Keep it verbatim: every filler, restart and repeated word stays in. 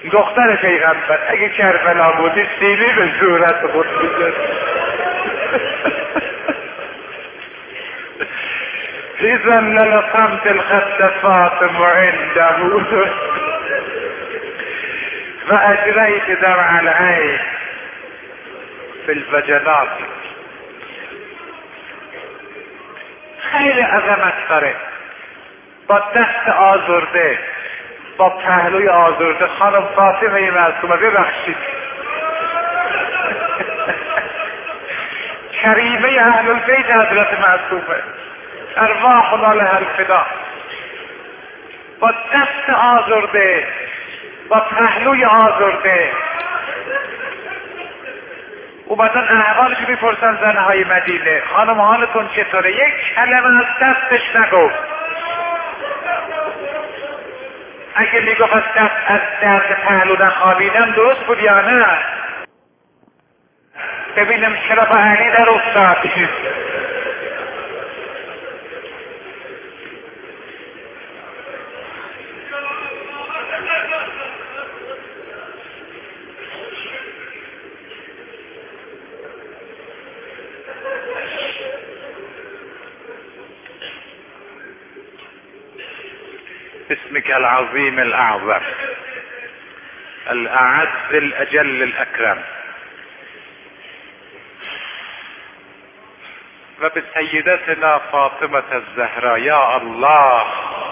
دختر پیغمبر اگه کربلا بودی سیلی به صورت خود میزد. اذا للقمت الخد فاطم عنده و اجریت دمع العین فی الوجنات. خیلی عظمت داره. با دست آزرده، با پهلوی آزرده خانم فاطمه معصومه ببخشید کریمه اهل البیت حضرت معصومه ارواحنا لها الفدا، با دست آزرده، با پهلوی آزرده اومدن احوالش میپرسن زنهای مدینه، خانم حالتون چطوره؟ یک کلمه از دستش نگفت. اگه میگفت از دست از درد پهلو نخوابیدم درست بود یا نه؟ ببینم چرا با علی در افتاد. اسمك العظيم الأعظم الأعز الأجل الأكرم. و به سیدتنا فاطمة الزهرا. یا الله